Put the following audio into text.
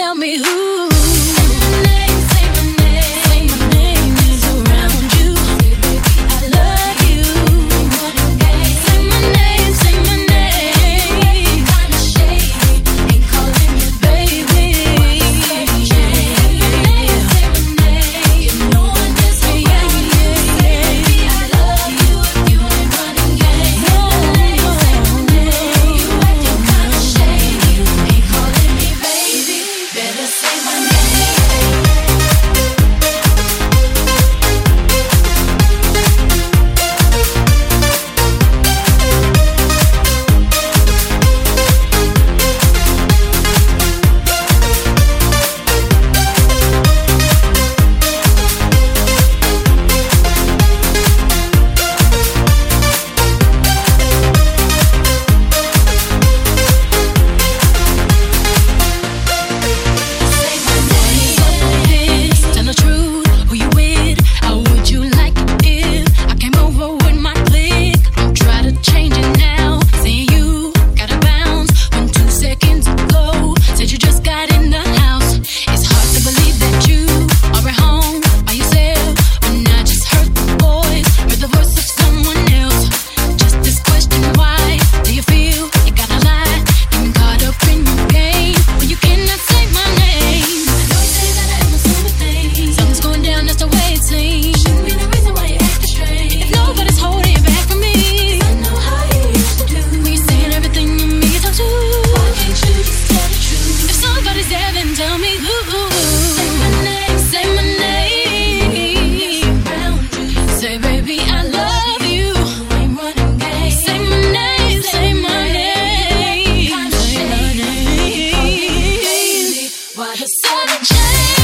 tell me who. Say my name, say my name is around you. Say, baby, I love you. Say my name, say my name. Kinda shady, ain't calling me baby. Say my name, you know I'm just around you. Say, baby, I love you. You ain't running game. Say my name, you acting kinda shady, ain't calling me baby. Better say my name. Tell the truth, who you with? How would you like it if I came over with my clique? Don't try to change it now. See you gotta bounce when 2 seconds ago said you just got in the house. It's hard to believe that you are at home by yourself when I just heard the voice of someone else. Just this question, why do you feel you gotta lie? Getting caught up in your game when you cannot say my name. I know you say that I am assuming things. Something's going down, that's the way it seems. Shouldn't be the reason why you're acting strange. If nobody's holding you back from me, I know how you used to do. When you're saying everything to me, so too. Why can't you just tell the truth? If somebody's there, then tell me who. Say my name, say my name. Say, baby, I love you. You ain't running game. Say my name, say my name. Say my name. Why the sudden change?